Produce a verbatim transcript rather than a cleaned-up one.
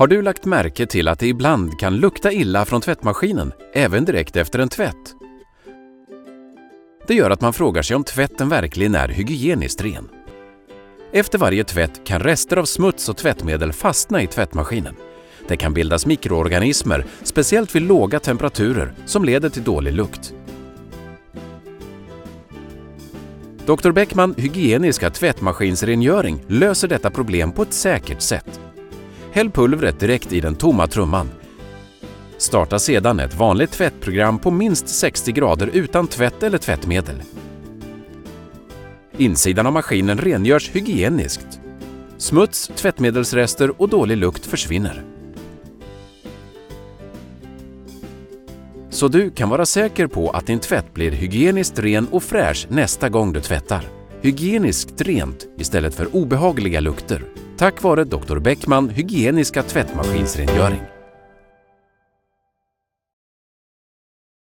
Har du lagt märke till att det ibland kan lukta illa från tvättmaskinen, även direkt efter en tvätt? Det gör att man frågar sig om tvätten verkligen är hygieniskt ren. Efter varje tvätt kan rester av smuts och tvättmedel fastna i tvättmaskinen. Det kan bildas mikroorganismer, speciellt vid låga temperaturer, som leder till dålig lukt. doktor Beckman hygieniska tvättmaskinsrengöring löser detta problem på ett säkert sätt. Häll pulvret direkt i den tomma trumman. Starta sedan ett vanligt tvättprogram på minst sextio grader utan tvätt eller tvättmedel. Insidan av maskinen rengörs hygieniskt. Smuts, tvättmedelsrester och dålig lukt försvinner. Så du kan vara säker på att din tvätt blir hygieniskt ren och fräsch nästa gång du tvättar. Hygieniskt rent istället för obehagliga lukter. Tack vare doktor Beckman hygieniska tvättmaskinsrengöring.